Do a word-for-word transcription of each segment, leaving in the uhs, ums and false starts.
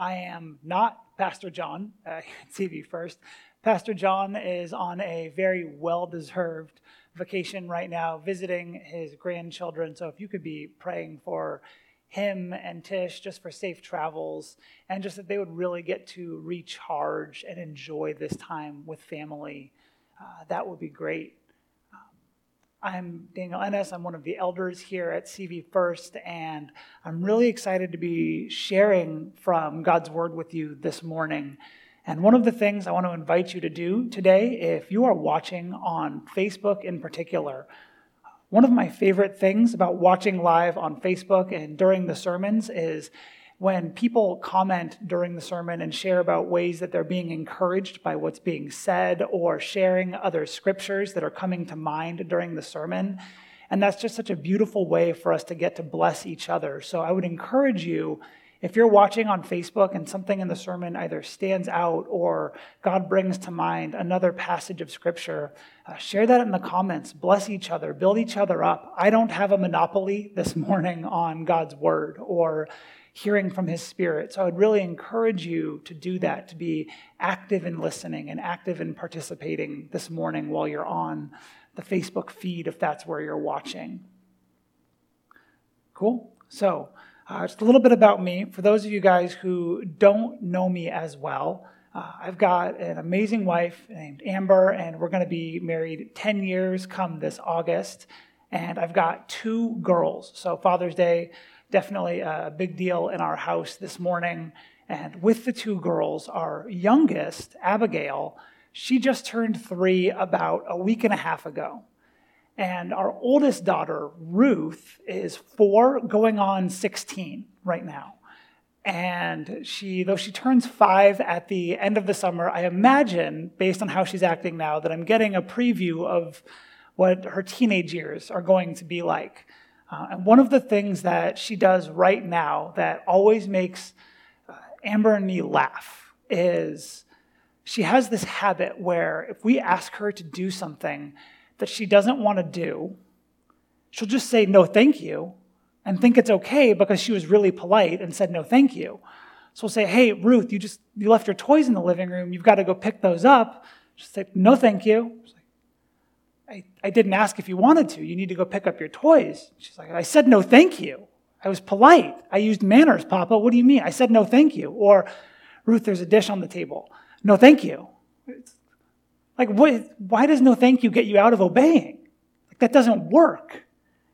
I am not Pastor John uh, at C V First. Pastor John is on a very well-deserved vacation right now, visiting his grandchildren. So if you could be praying for him and Tish, just for safe travels, and just that they would really get to recharge and enjoy this time with family, uh, that would be great. I'm Daniel Ennis. I'm one of the elders here at C V First, and I'm really excited to be sharing from God's Word with you this morning. And one of the things I want to invite you to do today, if you are watching on Facebook in particular, one of my favorite things about watching live on Facebook and during the sermons is when people comment during the sermon and share about ways that they're being encouraged by what's being said, or sharing other scriptures that are coming to mind during the sermon. And that's just such a beautiful way for us to get to bless each other. So I would encourage you, if you're watching on Facebook and something in the sermon either stands out or God brings to mind another passage of scripture, uh, share that in the comments. Bless each other, build each other up. I don't have a monopoly this morning on God's word or hearing from his Spirit. So I would really encourage you to do that, to be active in listening and active in participating this morning while you're on the Facebook feed, if that's where you're watching. Cool? So uh, just a little bit about me. For those of you guys who don't know me as well, uh, I've got an amazing wife named Amber, and we're going to be married ten years come this August. And I've got two girls. So Father's Day, definitely a big deal in our house this morning. And with the two girls, our youngest, Abigail, she just turned three about a week and a half ago. And our oldest daughter, Ruth, is four, going on sixteen right now. And she, though she turns five at the end of the summer, I imagine, based on how she's acting now, that I'm getting a preview of what her teenage years are going to be like. Uh, and one of the things that she does right now that always makes uh, Amber and me laugh is she has this habit where if we ask her to do something that she doesn't want to do, she'll just say, no, thank you, and think it's okay because she was really polite and said, no, thank you. So we'll say, hey, Ruth, you just you left your toys in the living room. You've got to go pick those up. She'll say, no, thank you. I, I didn't ask if you wanted to. You need to go pick up your toys. She's like, I said no thank you. I was polite. I used manners, Papa. What do you mean? I said no thank you. Or, Ruth, there's a dish on the table. No thank you. It's like, what, why does no thank you get you out of obeying? Like, that doesn't work.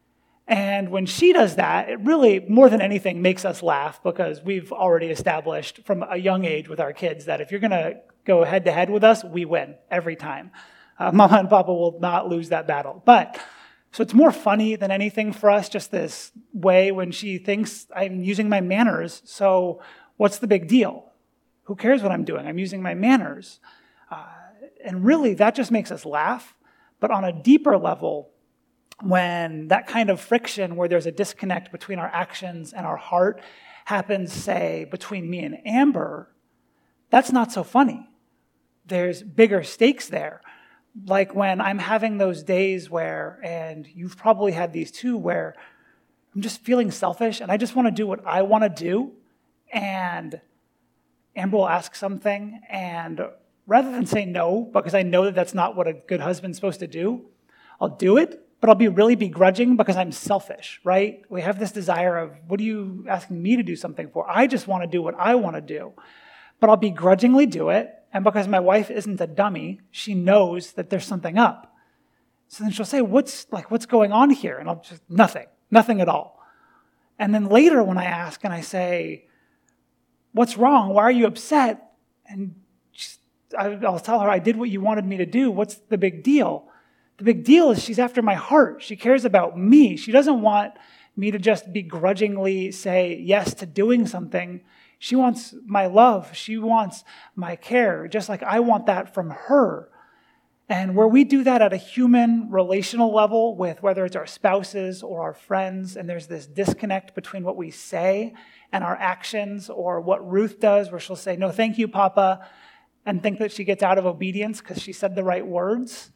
And when she does that, it really, more than anything, makes us laugh because we've already established from a young age with our kids that if you're going to go head-to-head with us, we win every time. Uh, Mama and Papa will not lose that battle. But, so it's more funny than anything for us, just this way when she thinks I'm using my manners, so what's the big deal? Who cares what I'm doing? I'm using my manners. Uh, and really, that just makes us laugh. But on a deeper level, when that kind of friction where there's a disconnect between our actions and our heart happens, say, between me and Amber, that's not so funny. There's bigger stakes there. Like when I'm having those days where, and you've probably had these too, where I'm just feeling selfish and I just want to do what I want to do. And Amber will ask something, and rather than say no, because I know that that's not what a good husband's supposed to do, I'll do it, but I'll be really begrudging because I'm selfish, right? We have this desire of, what are you asking me to do something for? I just want to do what I want to do. But I'll begrudgingly do it. And because my wife isn't a dummy, she knows that there's something up. So then she'll say, what's like, what's going on here? And I'll just, nothing, nothing at all. And then later when I ask and I say, what's wrong? Why are you upset? And she's, I'll tell her, I did what you wanted me to do. What's the big deal? The big deal is she's after my heart. She cares about me. She doesn't want me to just begrudgingly say yes to doing something. She wants my love. She wants my care, just like I want that from her. And where we do that at a human relational level with whether it's our spouses or our friends, and there's this disconnect between what we say and our actions, or what Ruth does where she'll say, no, thank you, Papa, and think that she gets out of obedience because she said the right words.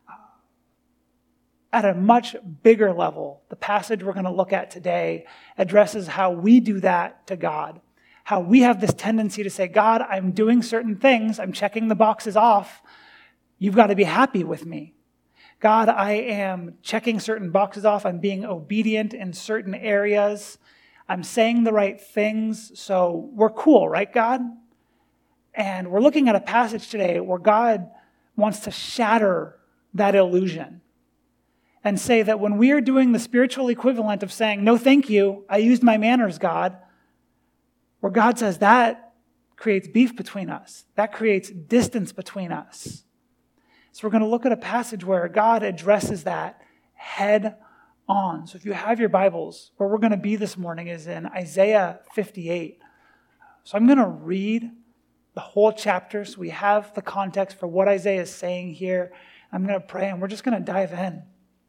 At a much bigger level, the passage we're going to look at today addresses how we do that to God. how we have this tendency to say, God, I'm doing certain things. I'm checking the boxes off. You've got to be happy with me. God, I am checking certain boxes off. I'm being obedient in certain areas. I'm saying the right things. So we're cool, right, God? And we're looking at a passage today where God wants to shatter that illusion and say that when we are doing the spiritual equivalent of saying, no, thank you, I used my manners, God, where God says that creates beef between us. That creates distance between us. So we're going to look at a passage where God addresses that head on. So if you have your Bibles, where we're going to be this morning is in Isaiah fifty-eight. So I'm going to read the whole chapter so we have the context for what Isaiah is saying here. I'm going to pray and we're just going to dive in.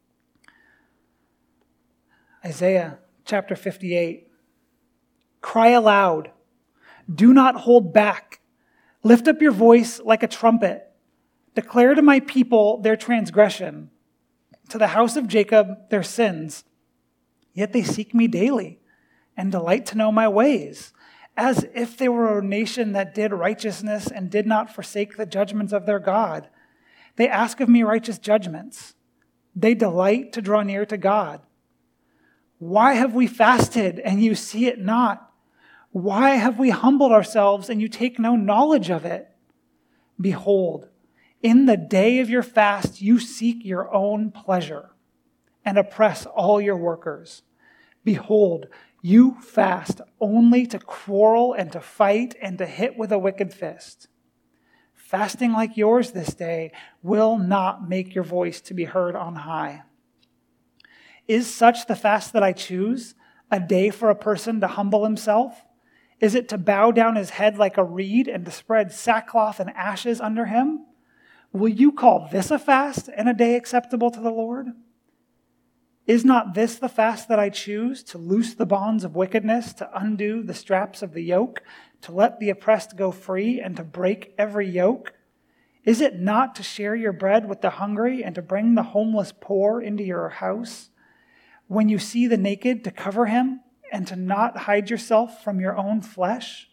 Isaiah chapter fifty-eight. Cry aloud. Do not hold back. Lift up your voice like a trumpet. Declare to my people their transgression, to the house of Jacob their sins. Yet they seek me daily and delight to know my ways, as if they were a nation that did righteousness and did not forsake the judgments of their God. They ask of me righteous judgments. They delight to draw near to God. Why have we fasted and you see it not? Why have we humbled ourselves and you take no knowledge of it? Behold, in the day of your fast, you seek your own pleasure and oppress all your workers. Behold, you fast only to quarrel and to fight and to hit with a wicked fist. Fasting like yours this day will not make your voice to be heard on high. Is such the fast that I choose, a day for a person to humble himself? Is it to bow down his head like a reed and to spread sackcloth and ashes under him? Will you call this a fast and a day acceptable to the Lord? Is not this the fast that I choose, to loose the bonds of wickedness, to undo the straps of the yoke, to let the oppressed go free, and to break every yoke? Is it not to share your bread with the hungry and to bring the homeless poor into your house? When you see the naked, to cover him and to not hide yourself from your own flesh?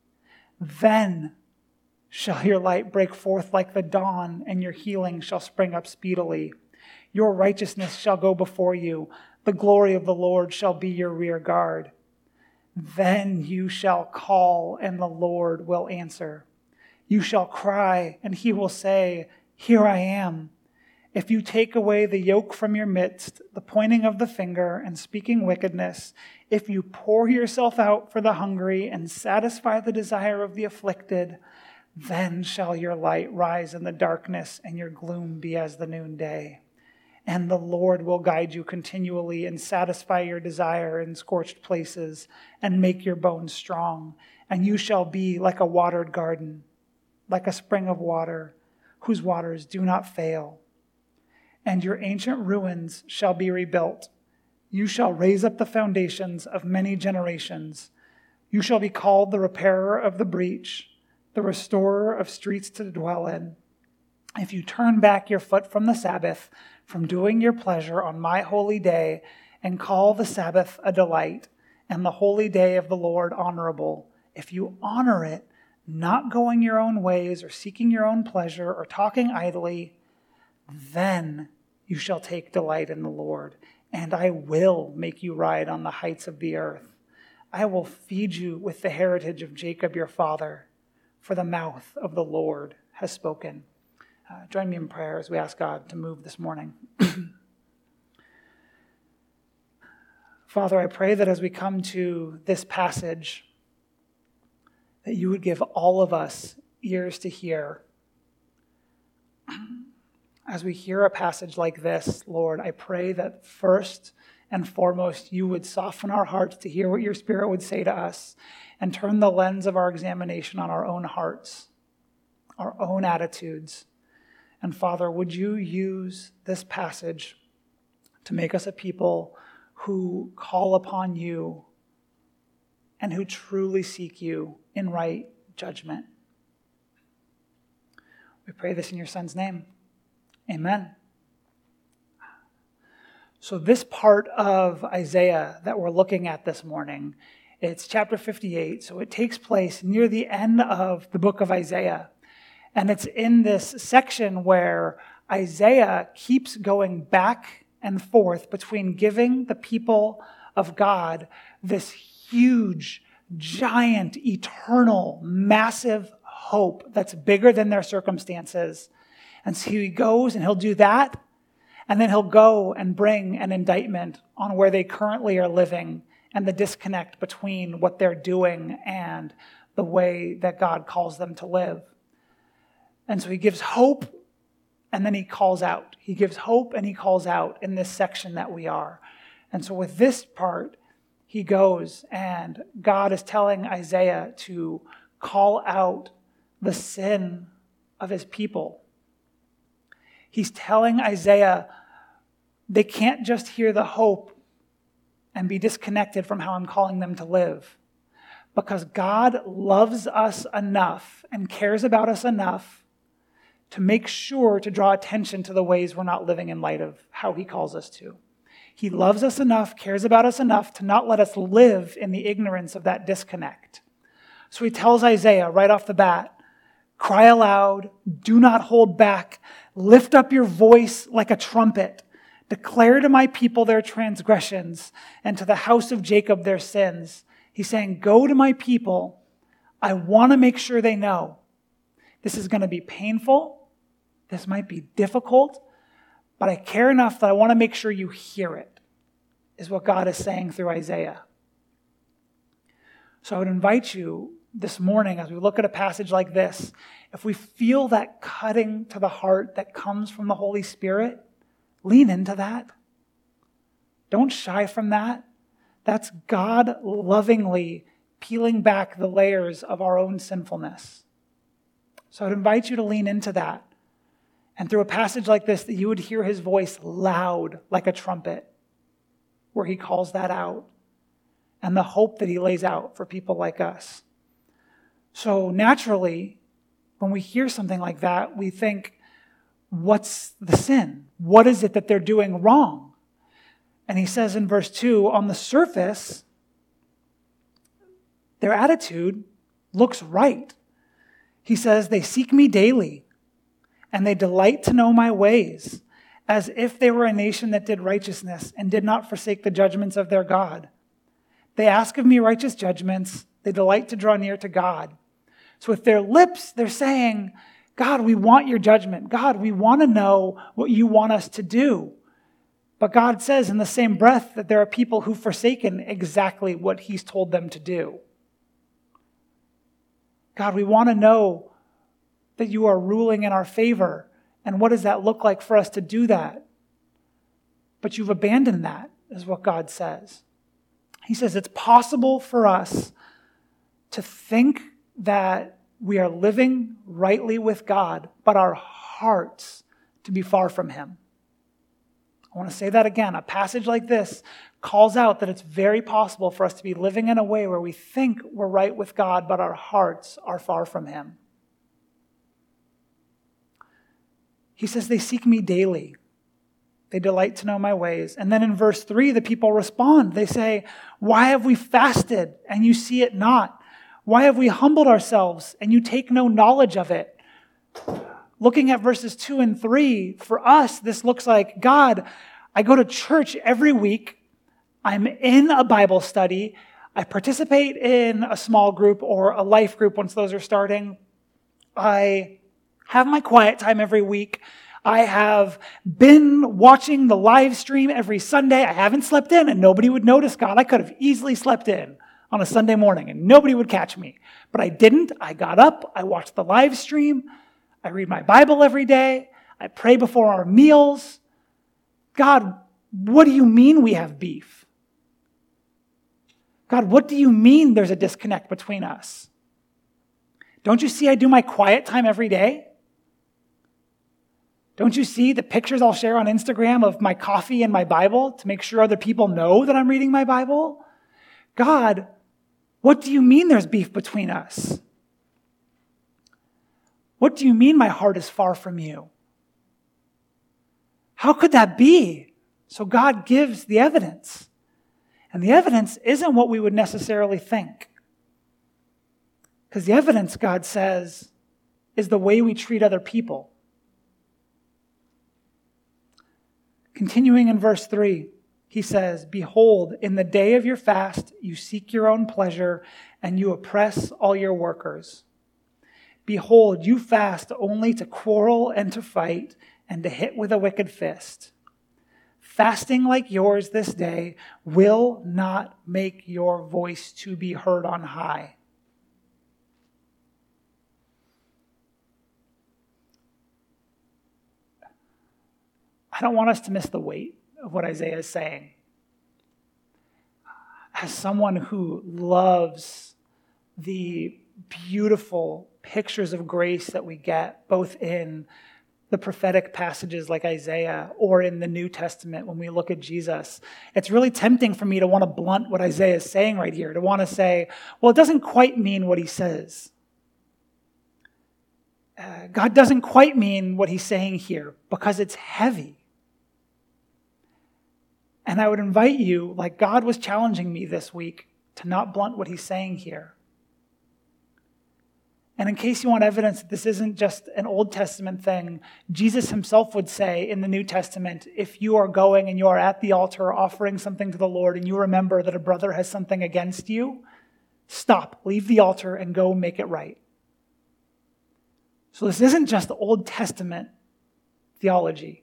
Then shall your light break forth like the dawn, and your healing shall spring up speedily. Your righteousness shall go before you. The glory of the Lord shall be your rear guard. Then you shall call, and the Lord will answer. You shall cry, and he will say, Here I am. If you take away the yoke from your midst, the pointing of the finger and speaking wickedness, if you pour yourself out for the hungry and satisfy the desire of the afflicted, then shall your light rise in the darkness and your gloom be as the noonday. And the Lord will guide you continually and satisfy your desire in scorched places and make your bones strong. And you shall be like a watered garden, like a spring of water, whose waters do not fail. And your ancient ruins shall be rebuilt. You shall raise up the foundations of many generations. You shall be called the repairer of the breach, the restorer of streets to dwell in. If you turn back your foot from the Sabbath, from doing your pleasure on my holy day, and call the Sabbath a delight, and the holy day of the Lord honorable, if you honor it, not going your own ways or seeking your own pleasure or talking idly, then you shall take delight in the Lord, and I will make you ride on the heights of the earth. I will feed you with the heritage of Jacob your father, for the mouth of the Lord has spoken. Uh, join me in prayer as we ask God to move this morning. Father, I pray that as we come to this passage, that you would give all of us ears to hear. As we hear a passage like this, Lord, I pray that first and foremost, you would soften our hearts to hear what your Spirit would say to us and turn the lens of our examination on our own hearts, our own attitudes. And Father, would you use this passage to make us a people who call upon you and who truly seek you in right judgment? We pray this in your Son's name. Amen. So this part of Isaiah that we're looking at this morning It's chapter fifty-eight, so it takes place near the end of the book of Isaiah. And it's in this section where Isaiah keeps going back and forth between giving the people of God this huge, giant, eternal, massive hope that's bigger than their circumstances. And so he goes and he'll do that, and then he'll go and bring an indictment on where they currently are living and the disconnect between what they're doing and the way that God calls them to live. And so he gives hope, and then he calls out. He gives hope and he calls out in this section that we are. And so with this part, he goes and God is telling Isaiah to call out the sin of his people. He's telling Isaiah they can't just hear the hope and be disconnected from how I'm calling them to live. Because God loves us enough and cares about us enough to make sure to draw attention to the ways we're not living in light of how he calls us to. He loves us enough, cares about us enough to not let us live in the ignorance of that disconnect. So he tells Isaiah right off the bat, cry aloud, do not hold back, lift up your voice like a trumpet. Declare to my people their transgressions, and to the house of Jacob their sins. He's saying, go to my people. I want to make sure they know. This is going to be painful. This might be difficult. But I care enough that I want to make sure you hear it, is what God is saying through Isaiah. So I would invite you this morning, as we look at a passage like this, if we feel that cutting to the heart that comes from the Holy Spirit, lean into that. Don't shy from that. That's God lovingly peeling back the layers of our own sinfulness. So I'd invite you to lean into that. And through a passage like this, that you would hear his voice loud like a trumpet, where he calls that out, and the hope that he lays out for people like us. So naturally, when we hear something like that, we think, what's the sin? What is it that they're doing wrong? And he says in verse two, on the surface, their attitude looks right. He says, they seek me daily, and they delight to know my ways, as if they were a nation that did righteousness and did not forsake the judgments of their God. They ask of me righteous judgments. They delight to draw near to God. So with their lips, they're saying, God, we want your judgment. God, we want to know what you want us to do. But God says in the same breath that there are people who've forsaken exactly what he's told them to do. God, we want to know that you are ruling in our favor. And what does that look like for us to do that? But you've abandoned that, is what God says. He says it's possible for us to think that we are living rightly with God, but our hearts to be far from him. I want to say that again. A passage like this calls out that it's very possible for us to be living in a way where we think we're right with God, but our hearts are far from him. He says, they seek me daily. They delight to know my ways. And then in verse three, the people respond. They say, why have we fasted and you see it not? Why have we humbled ourselves and you take no knowledge of it? Looking at verses two and three, for us, this looks like, God, I go to church every week. I'm in a Bible study. I participate in a small group or a life group once those are starting. I have my quiet time every week. I have been watching the live stream every Sunday. I haven't slept in and nobody would notice, God. I could have easily slept in on a Sunday morning and nobody would catch me. But I didn't. I got up. I watched the live stream. I read my Bible every day. I pray before our meals. God, what do you mean we have beef? God, what do you mean there's a disconnect between us? Don't you see I do my quiet time every day? Don't you see the pictures I'll share on Instagram of my coffee and my Bible to make sure other people know that I'm reading my Bible? God, what do you mean there's beef between us? What do you mean my heart is far from you? How could that be? So God gives the evidence. And the evidence isn't what we would necessarily think. Because the evidence, God says, is the way we treat other people. Continuing in verse three, he says, "Behold, in the day of your fast, you seek your own pleasure, and you oppress all your workers. Behold, you fast only to quarrel and to fight, and to hit with a wicked fist. Fasting like yours this day will not make your voice to be heard on high." I don't want us to miss the weight of what Isaiah is saying. As someone who loves the beautiful pictures of grace that we get, both in the prophetic passages like Isaiah or in the New Testament when we look at Jesus, it's really tempting for me to want to blunt what Isaiah is saying right here, to want to say, well, it doesn't quite mean what he says. Uh, God doesn't quite mean what he's saying here because it's heavy. And I would invite you, like God was challenging me this week, to not blunt what he's saying here. And in case you want evidence that this isn't just an Old Testament thing, Jesus himself would say in the New Testament, if you are going and you are at the altar offering something to the Lord and you remember that a brother has something against you, stop, leave the altar and go make it right. So this isn't just Old Testament theology.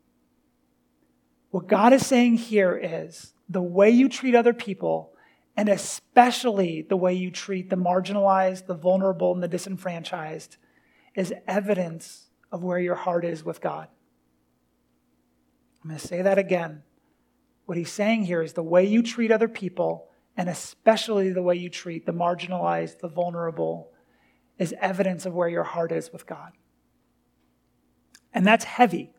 What God is saying here is the way you treat other people, and especially the way you treat the marginalized, the vulnerable, and the disenfranchised, is evidence of where your heart is with God. I'm going to say that again. What he's saying here is the way you treat other people, and especially the way you treat the marginalized, the vulnerable, is evidence of where your heart is with God. And that's heavy.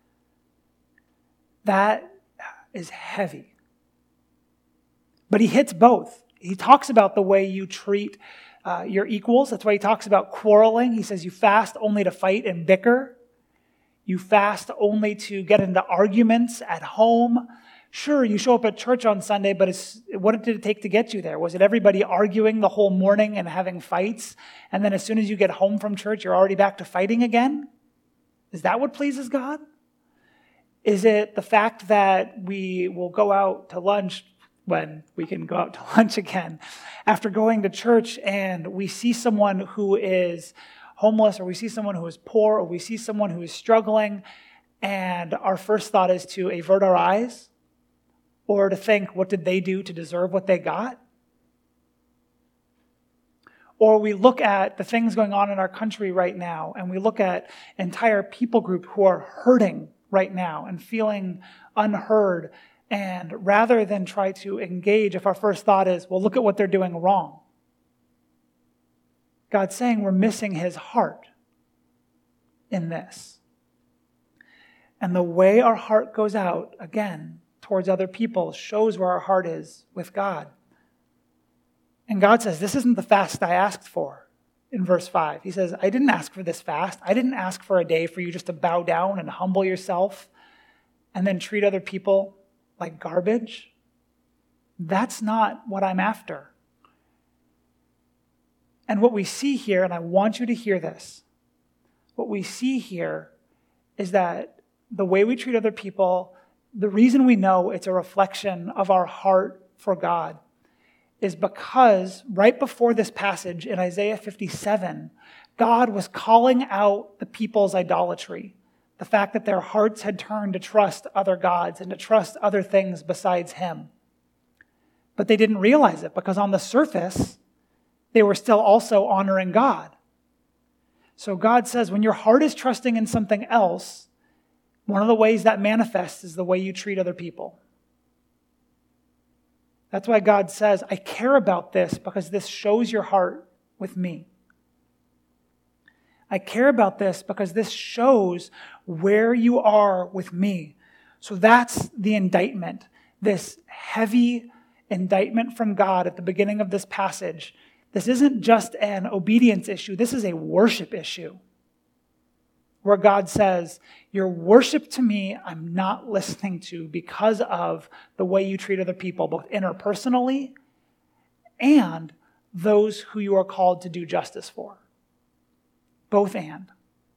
That is heavy. But he hits both. He talks about the way you treat uh, your equals. That's why he talks about quarreling. He says you fast only to fight and bicker. You fast only to get into arguments at home. Sure, you show up at church on Sunday, but it's, what did it take to get you there? Was it everybody arguing the whole morning and having fights? And then as soon as you get home from church, you're already back to fighting again? Is that what pleases God? Is it the fact that we will go out to lunch when we can go out to lunch again after going to church and we see someone who is homeless, or we see someone who is poor, or we see someone who is struggling, and our first thought is to avert our eyes or to think, what did they do to deserve what they got? Or we look at the things going on in our country right now, and we look at entire people group who are hurting right now and feeling unheard. And rather than try to engage, if our first thought is, well, look at what they're doing wrong, God's saying we're missing his heart in this. And the way our heart goes out, again, towards other people shows where our heart is with God. And God says, this isn't the fast I asked for. In verse five, he says, I didn't ask for this fast. I didn't ask for a day for you just to bow down and humble yourself and then treat other people like garbage. That's not what I'm after. And what we see here, and I want you to hear this, what we see here is that the way we treat other people, the reason we know it's a reflection of our heart for God is because right before this passage in Isaiah fifty-seven, God was calling out the people's idolatry, the fact that their hearts had turned to trust other gods and to trust other things besides him. But they didn't realize it because on the surface, they were still also honoring God. So God says when your heart is trusting in something else, one of the ways that manifests is the way you treat other people. That's why God says, I care about this because this shows your heart with me. I care about this because this shows where you are with me. So that's the indictment, this heavy indictment from God at the beginning of this passage. This isn't just an obedience issue. This is a worship issue. where God says, your worship to me, I'm not listening to because of the way you treat other people, both interpersonally and those who you are called to do justice for. Both and.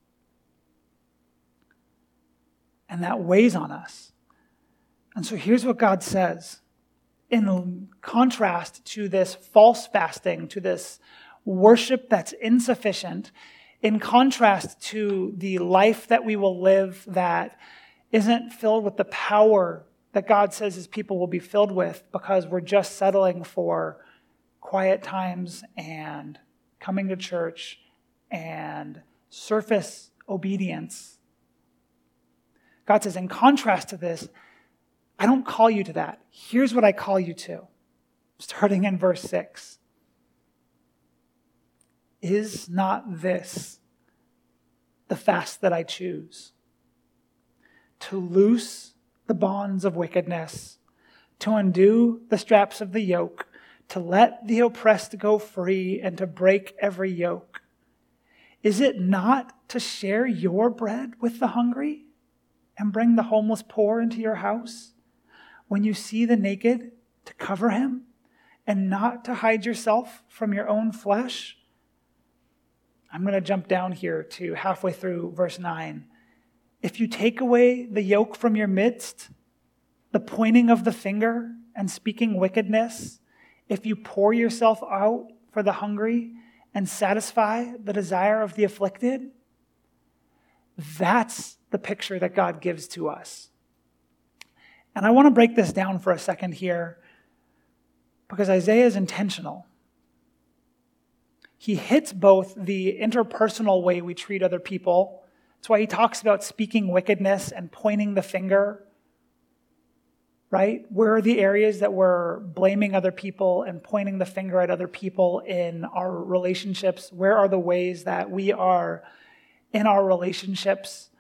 And that weighs on us. And so here's what God says. In contrast to this false fasting, to this worship that's insufficient, in contrast to the life that we will live that isn't filled with the power that God says his people will be filled with because we're just settling for quiet times and coming to church and surface obedience. God says, in contrast to this, I don't call you to that. Here's what I call you to. Starting in verse six. Is not this the fast that I choose? To loose the bonds of wickedness, to undo the straps of the yoke, to let the oppressed go free, and to break every yoke. Is it not to share your bread with the hungry and bring the homeless poor into your house? When you see the naked, to cover him and not to hide yourself from your own flesh? I'm going to jump down here to halfway through verse nine. If you take away the yoke from your midst, the pointing of the finger and speaking wickedness, if you pour yourself out for the hungry and satisfy the desire of the afflicted, that's the picture that God gives to us. And I want to break this down for a second here because Isaiah is intentional. He hits both the interpersonal way we treat other people. That's why he talks about speaking wickedness and pointing the finger, right? Where are the areas that we're blaming other people and pointing the finger at other people in our relationships? Where are the ways that we are in our relationships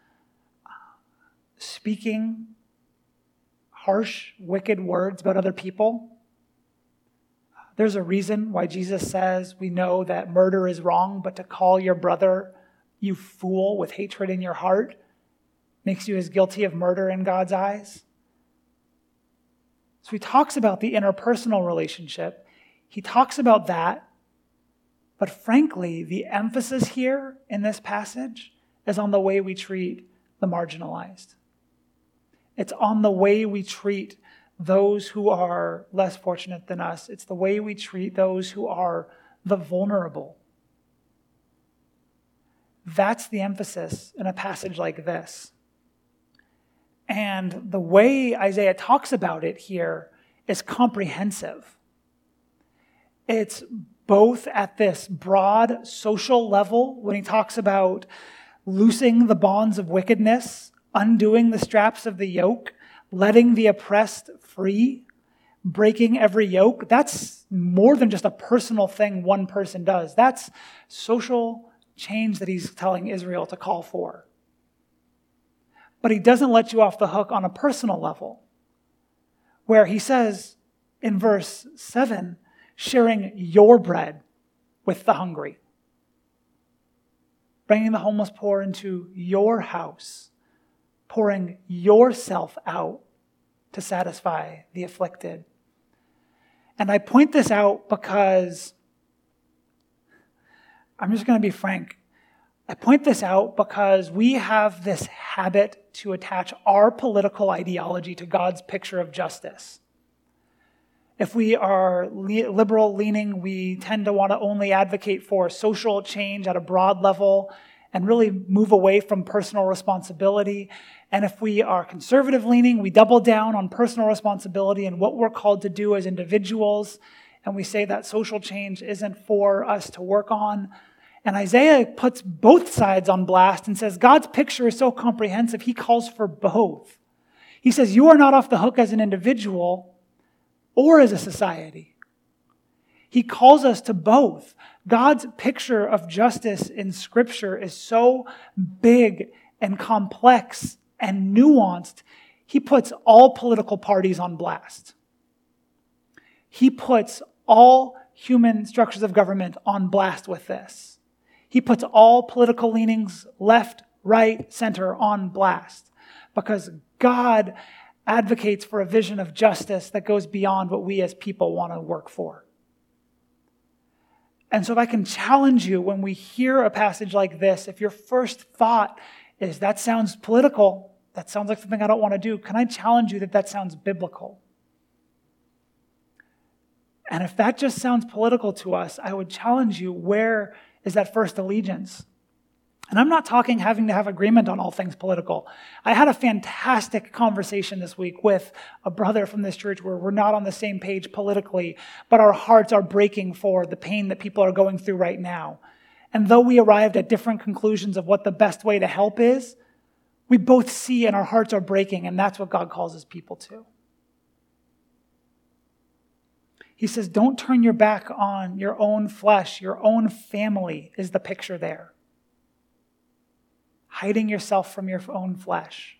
speaking harsh, wicked words about other people? There's a reason why Jesus says we know that murder is wrong, but to call your brother, you fool, with hatred in your heart makes you as guilty of murder in God's eyes. So he talks about the interpersonal relationship. He talks about that. But frankly, the emphasis here in this passage is on the way we treat the marginalized. It's on the way we treat those who are less fortunate than us. It's the way we treat those who are the vulnerable. That's the emphasis in a passage like this. And the way Isaiah talks about it here is comprehensive. It's both at this broad social level, when he talks about loosing the bonds of wickedness, undoing the straps of the yoke, letting the oppressed free, breaking every yoke. That's more than just a personal thing one person does. That's social change that he's telling Israel to call for. But he doesn't let you off the hook on a personal level, where he says in verse seven, sharing your bread with the hungry, bringing the homeless poor into your house, pouring yourself out to satisfy the afflicted. And I point this out because I'm just going to be frank. I point this out because we have this habit to attach our political ideology to God's picture of justice. If we are liberal leaning, we tend to want to only advocate for social change at a broad level and really move away from personal responsibility. And if we are conservative leaning, we double down on personal responsibility and what we're called to do as individuals. And we say that social change isn't for us to work on. And Isaiah puts both sides on blast and says, God's picture is so comprehensive, he calls for both. He says, you are not off the hook as an individual or as a society. He calls us to both. God's picture of justice in Scripture is so big and complex and nuanced, he puts all political parties on blast. He puts all human structures of government on blast with this. He puts all political leanings, left, right center on blast, because God advocates for a vision of justice that goes beyond what we as people want to work for. And so if I can challenge you when we hear a passage like this, if your first thought is, that sounds political, that sounds like something I don't want to do, can I challenge you that that sounds biblical? And if that just sounds political to us, I would challenge you, where is that first allegiance? And I'm not talking having to have agreement on all things political. I had a fantastic conversation this week with a brother from this church where we're not on the same page politically, but our hearts are breaking for the pain that people are going through right now. And though we arrived at different conclusions of what the best way to help is, we both see and our hearts are breaking, and that's what God calls his people to. He says, don't turn your back on your own flesh. Your own family is the picture there. Hiding yourself from your own flesh.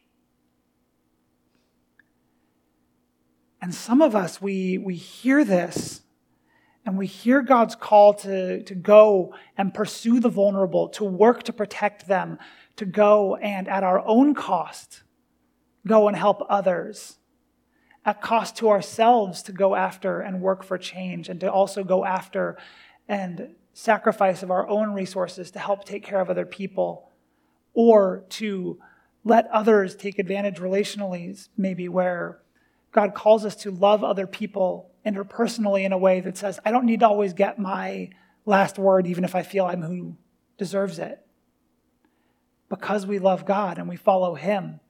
And some of us, we, we hear this, and we hear God's call to, to go and pursue the vulnerable, to work to protect them, to go and at our own cost, go and help others. At cost to ourselves to go after and work for change, and to also go after and sacrifice of our own resources to help take care of other people. Or to let others take advantage relationally, maybe, where God calls us to love other people interpersonally in a way that says, I don't need to always get my last word, even if I feel I'm who deserves it. Because we love God and we follow him.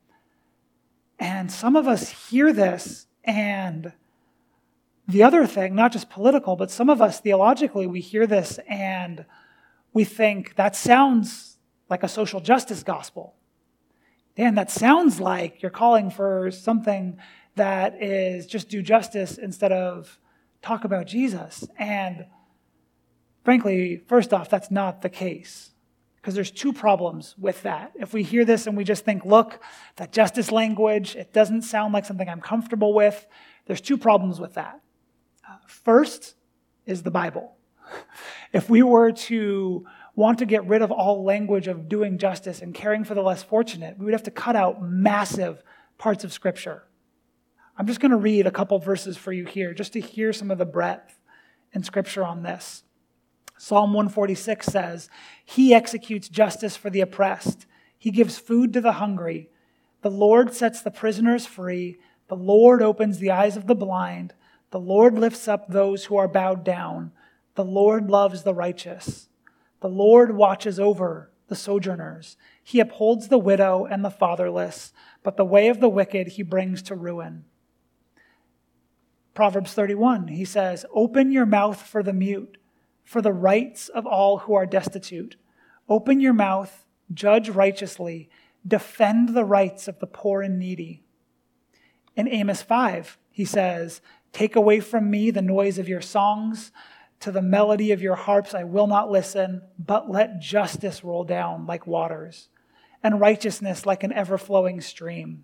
And some of us hear this, and the other thing, not just political, but some of us theologically, we hear this and we think that sounds like a social justice gospel. Dan, that sounds like you're calling for something that is just do justice instead of talk about Jesus. And frankly, first off, that's not the case. Because there's two problems with that. If we hear this and we just think, look, that justice language, it doesn't sound like something I'm comfortable with, there's two problems with that. Uh, first is the Bible. If we were to want to get rid of all language of doing justice and caring for the less fortunate, we would have to cut out massive parts of Scripture. I'm just going to read a couple verses for you here, just to hear some of the breadth in Scripture on this. Psalm one forty-six says, he executes justice for the oppressed. He gives food to the hungry. The Lord sets the prisoners free. The Lord opens the eyes of the blind. The Lord lifts up those who are bowed down. The Lord loves the righteous. The Lord watches over the sojourners. He upholds the widow and the fatherless, but the way of the wicked he brings to ruin. Proverbs thirty-one, he says, open your mouth for the mute, for the rights of all who are destitute. Open your mouth, judge righteously, defend the rights of the poor and needy. In Amos five, he says, take away from me the noise of your songs. To the melody of your harps I will not listen, but let justice roll down like waters, and righteousness like an ever-flowing stream.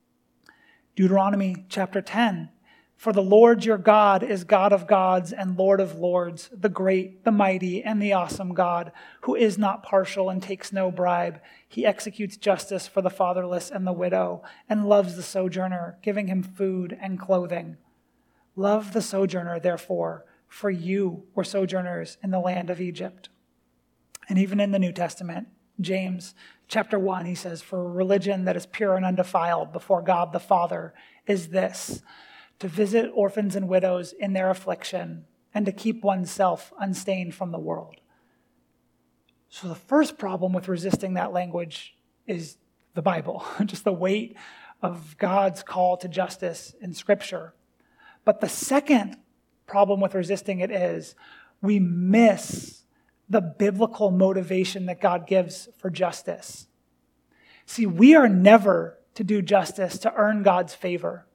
Deuteronomy chapter ten, for the Lord your God is God of gods and Lord of lords, the great, the mighty, and the awesome God, who is not partial and takes no bribe. He executes justice for the fatherless and the widow, and loves the sojourner, giving him food and clothing. Love the sojourner, therefore, for you were sojourners in the land of Egypt. And even in the New Testament, James chapter one, he says, for religion that is pure and undefiled before God the Father is this, to visit orphans and widows in their affliction, and to keep oneself unstained from the world. So the first problem with resisting that language is the Bible, just the weight of God's call to justice in Scripture. But the second problem with resisting it is we miss the biblical motivation that God gives for justice. See, we are never to do justice to earn God's favor.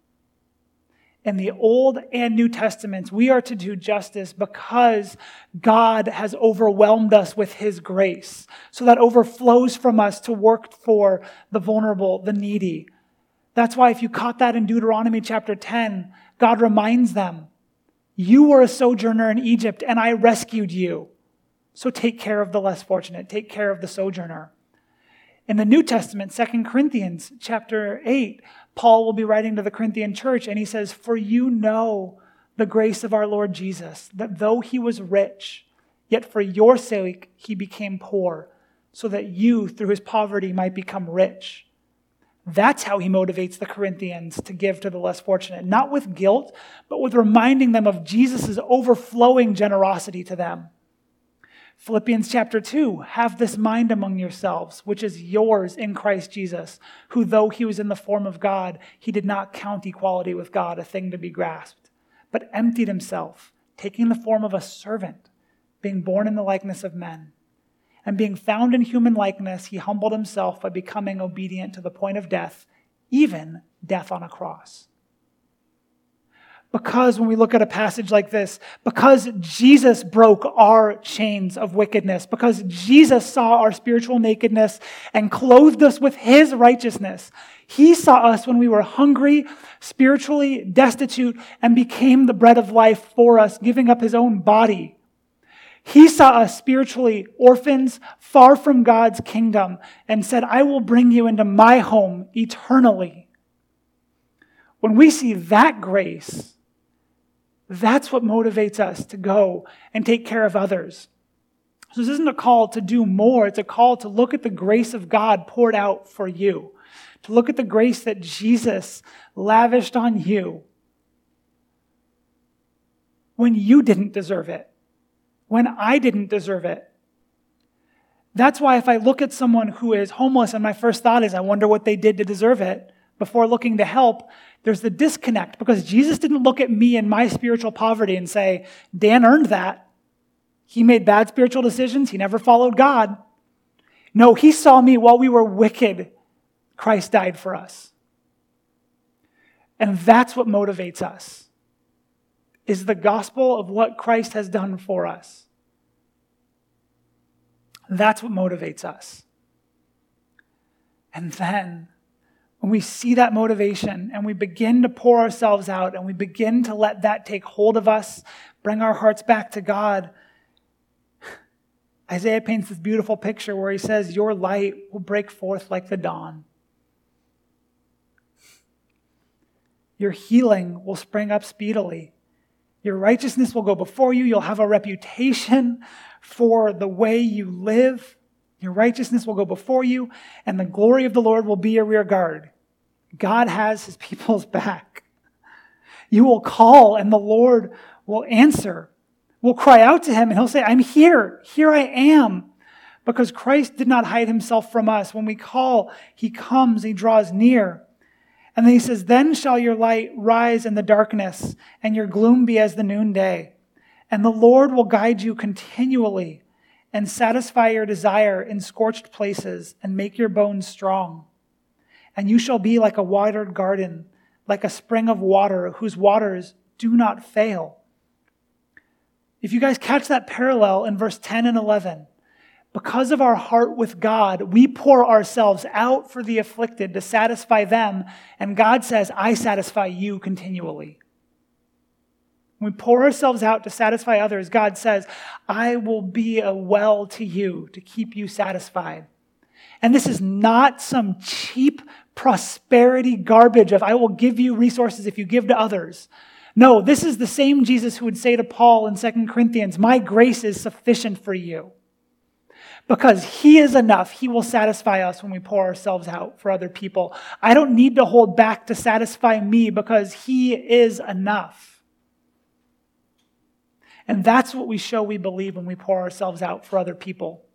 In the Old and New Testaments, we are to do justice because God has overwhelmed us with his grace. So that overflows from us to work for the vulnerable, the needy. That's why if you caught that in Deuteronomy chapter ten, God reminds them, you were a sojourner in Egypt and I rescued you. So take care of the less fortunate. Take care of the sojourner. In the New Testament, Second Corinthians chapter eight, Paul will be writing to the Corinthian church, and he says, "For you know the grace of our Lord Jesus, that though he was rich, yet for your sake he became poor, so that you, through his poverty, might become rich." That's how he motivates the Corinthians to give to the less fortunate, not with guilt, but with reminding them of Jesus' overflowing generosity to them. Philippians chapter two, "Have this mind among yourselves, which is yours in Christ Jesus, who though he was in the form of God, he did not count equality with God a thing to be grasped, but emptied himself, taking the form of a servant, being born in the likeness of men. And being found in human likeness, he humbled himself by becoming obedient to the point of death, even death on a cross." Because when we look at a passage like this, because Jesus broke our chains of wickedness, because Jesus saw our spiritual nakedness and clothed us with his righteousness, he saw us when we were hungry, spiritually destitute, and became the bread of life for us, giving up his own body. He saw us spiritually orphans, far from God's kingdom, and said, "I will bring you into my home eternally." When we see that grace, that's what motivates us to go and take care of others. So this isn't a call to do more. It's a call to look at the grace of God poured out for you, to look at the grace that Jesus lavished on you when you didn't deserve it, when I didn't deserve it. That's why if I look at someone who is homeless and my first thought is, I wonder what they did to deserve it, before looking to help, there's the disconnect, because Jesus didn't look at me and my spiritual poverty and say, Dan earned that. He made bad spiritual decisions. He never followed God. No, he saw me while we were wicked. Christ died for us. And that's what motivates us, is the gospel of what Christ has done for us. That's what motivates us. And then when we see that motivation and we begin to pour ourselves out and we begin to let that take hold of us, bring our hearts back to God, Isaiah paints this beautiful picture where he says, your light will break forth like the dawn. Your healing will spring up speedily. Your righteousness will go before you. You'll have a reputation for the way you live. Your righteousness will go before you, and the glory of the Lord will be your rear guard. God has his people's back. You will call, and the Lord will answer. We'll cry out to him, and he'll say, I'm here. Here I am. Because Christ did not hide himself from us. When we call, he comes, he draws near. And then he says, then shall your light rise in the darkness, and your gloom be as the noonday. And the Lord will guide you continually, and satisfy your desire in scorched places, and make your bones strong. And you shall be like a watered garden, like a spring of water, whose waters do not fail. If you guys catch that parallel in verse ten and eleven, because of our heart with God, we pour ourselves out for the afflicted to satisfy them, and God says, I satisfy you continually. When we pour ourselves out to satisfy others, God says, I will be a well to you to keep you satisfied. And this is not some cheap prosperity garbage of I will give you resources if you give to others. No, this is the same Jesus who would say to Paul in Second Corinthians, my grace is sufficient for you. Because he is enough. He will satisfy us when we pour ourselves out for other people. I don't need to hold back to satisfy me because he is enough. And that's what we show we believe when we pour ourselves out for other people.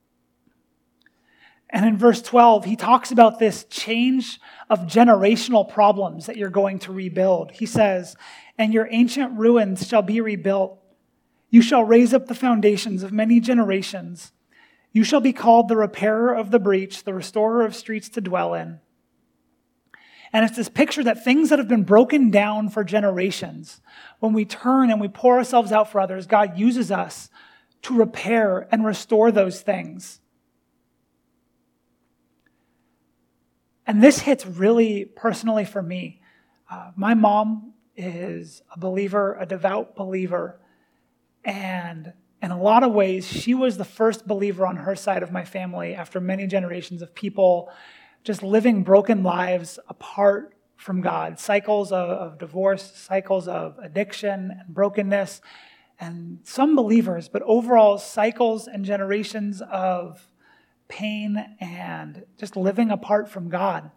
And in verse twelve, he talks about this change of generational problems that you're going to rebuild. He says, and your ancient ruins shall be rebuilt. You shall raise up the foundations of many generations. You shall be called the repairer of the breach, the restorer of streets to dwell in. And it's this picture that things that have been broken down for generations, when we turn and we pour ourselves out for others, God uses us to repair and restore those things. And this hits really personally for me. Uh, my mom is a believer, a devout believer, and in a lot of ways, she was the first believer on her side of my family after many generations of people just living broken lives apart from God. Cycles of, of divorce, cycles of addiction and brokenness, and some believers, but overall cycles and generations of pain and just living apart from God.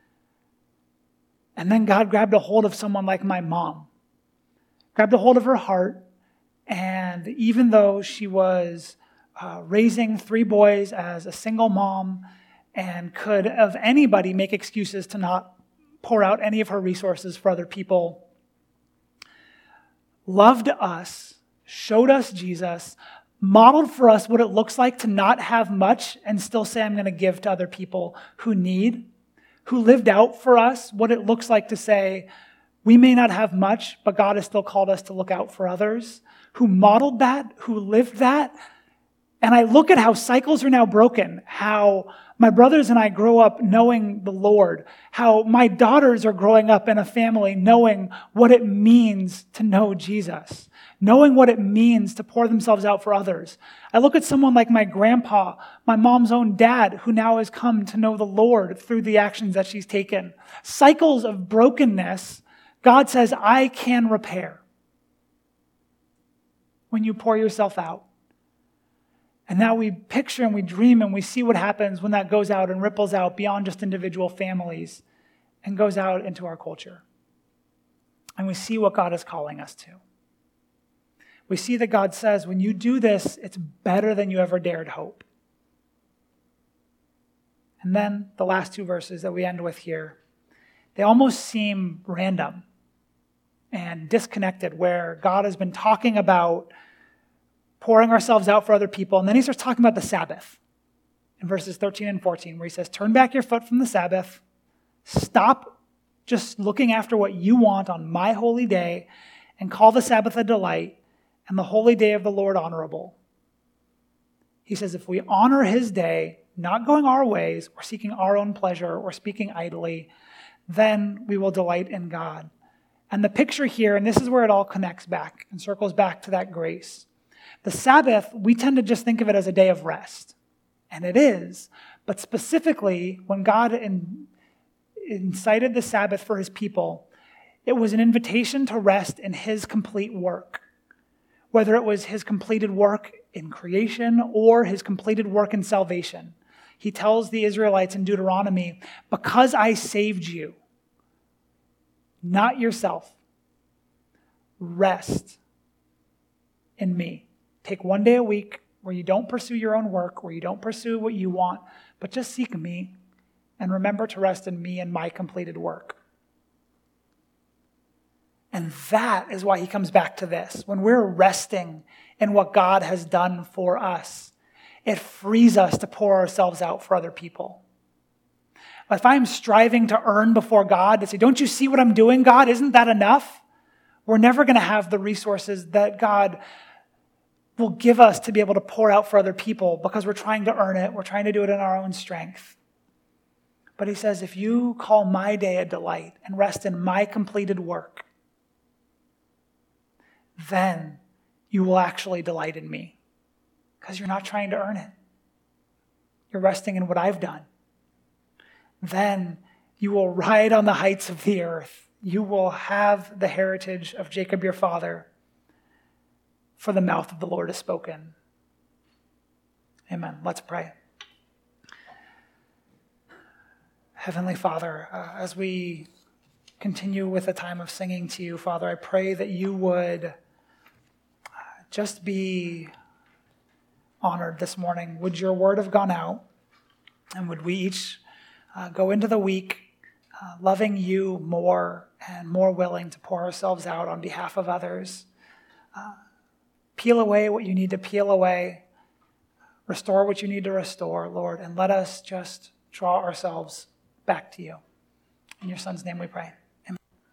And then God grabbed a hold of someone like my mom, grabbed a hold of her heart, and even though she was uh, raising three boys as a single mom and could, of anybody, make excuses to not pour out any of her resources for other people, loved us, showed us Jesus, modeled for us what it looks like to not have much and still say, I'm going to give to other people who need, who lived out for us what it looks like to say, we may not have much, but God has still called us to look out for others, who modeled that, who lived that. And I look at how cycles are now broken, how my brothers and I grow up knowing the Lord, how my daughters are growing up in a family knowing what it means to know Jesus, knowing what it means to pour themselves out for others. I look at someone like my grandpa, my mom's own dad, who now has come to know the Lord through the actions that she's taken. Cycles of brokenness, God says, I can repair when you pour yourself out. And now we picture and we dream and we see what happens when that goes out and ripples out beyond just individual families and goes out into our culture. And we see what God is calling us to. We see that God says, when you do this, it's better than you ever dared hope. And then the last two verses that we end with here, they almost seem random and disconnected, where God has been talking about pouring ourselves out for other people. And then he starts talking about the Sabbath in verses thirteen and fourteen, where he says, turn back your foot from the Sabbath. Stop just looking after what you want on my holy day and call the Sabbath a delight and the holy day of the Lord honorable. He says, if we honor his day, not going our ways or seeking our own pleasure or speaking idly, then we will delight in God. And the picture here, and this is where it all connects back and circles back to that grace. The Sabbath, we tend to just think of it as a day of rest. And it is. But specifically, when God in, incited the Sabbath for his people, it was an invitation to rest in his complete work. Whether it was his completed work in creation or his completed work in salvation. He tells the Israelites in Deuteronomy, because I saved you, not yourself, rest in me. Take one day a week where you don't pursue your own work, where you don't pursue what you want, but just seek me and remember to rest in me and my completed work. And that is why he comes back to this. When we're resting in what God has done for us, it frees us to pour ourselves out for other people. If I'm striving to earn before God, to say, don't you see what I'm doing, God? Isn't that enough? We're never going to have the resources that God will give us to be able to pour out for other people because we're trying to earn it. We're trying to do it in our own strength. But he says, if you call my day a delight and rest in my completed work, then you will actually delight in me because you're not trying to earn it. You're resting in what I've done. Then you will ride on the heights of the earth. You will have the heritage of Jacob your father, for the mouth of the Lord has spoken. Amen. Let's pray. Heavenly Father, uh, as we continue with a time of singing to you, Father, I pray that you would just be honored this morning. Would your word have gone out, and would we each uh, go into the week uh, loving you more and more willing to pour ourselves out on behalf of others. Uh, peel away what you need to peel away. Restore what you need to restore, Lord, and let us just draw ourselves back to you. In your Son's name we pray.